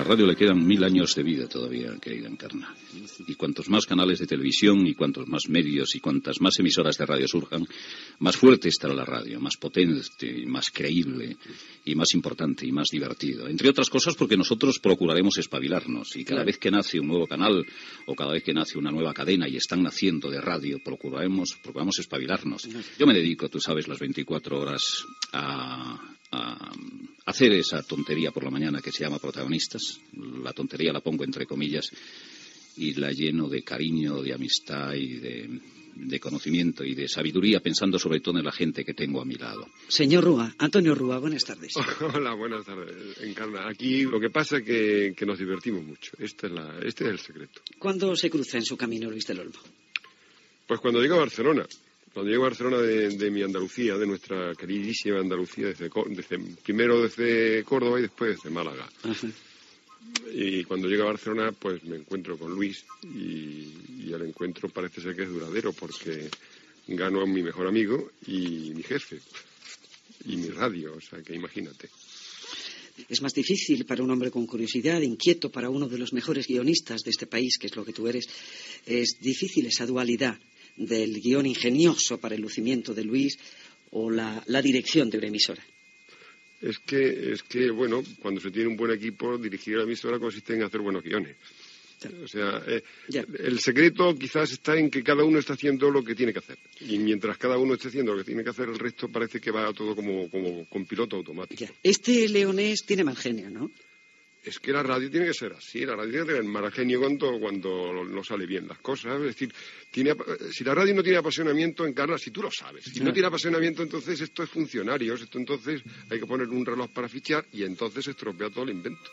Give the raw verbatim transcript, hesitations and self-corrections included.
radio le quedan mil años de vida todavía, querida Encarna. Y cuantos más canales de televisión y cuantos más medios y cuantas más emisoras de radio surjan, más fuerte estará la radio, más potente y más creíble y más importante y más divertido. Entre otras cosas porque nosotros procuraremos espabilarnos y cada vez que nace un nuevo canal o cada vez que nace una nueva cadena y están naciendo de radio, procuraremos, procuramos espabilarnos. Yo me dedico, tú sabes, las veinticuatro horas a... a hacer esa tontería por la mañana que se llama protagonistas. La tontería la pongo entre comillas y la lleno de cariño, de amistad y de, de conocimiento y de sabiduría, pensando sobre todo en la gente que tengo a mi lado. Señor Rúa, Antonio Rúa, buenas tardes. Hola, buenas tardes, Encarna. Aquí lo que pasa es que, que nos divertimos mucho. Este es, la, este es el secreto. ¿Cuándo se cruza en su camino Luis del Olmo? Pues cuando llego a Barcelona. Cuando llego a Barcelona de, de mi Andalucía, de nuestra queridísima Andalucía, desde, desde, primero desde Córdoba y después desde Málaga. Ajá. Y cuando llego a Barcelona, pues me encuentro con Luis y, y el encuentro parece ser que es duradero porque gano a mi mejor amigo y mi jefe y mi radio, o sea que imagínate. Es más difícil para un hombre con curiosidad, inquieto, para uno de los mejores guionistas de este país, que es lo que tú eres, es difícil esa dualidad del guión ingenioso para el lucimiento de Luis o la, la dirección de una emisora. Es que, es que, bueno, cuando se tiene un buen equipo, dirigir la emisora consiste en hacer buenos guiones. Ya. O sea, eh, el secreto quizás está en que cada uno está haciendo lo que tiene que hacer. Y mientras cada uno esté haciendo lo que tiene que hacer, el resto parece que va todo como, como con piloto automático. Ya. Este leonés tiene mal genio, ¿no? Es que la radio tiene que ser así, la radio tiene que tener mal genio cuando, cuando no sale bien las cosas. Es decir, tiene, si la radio no tiene apasionamiento, Encarna, si tú lo sabes, si no tiene apasionamiento, entonces esto es funcionarios, esto entonces hay que poner un reloj para fichar y entonces se estropea todo el invento.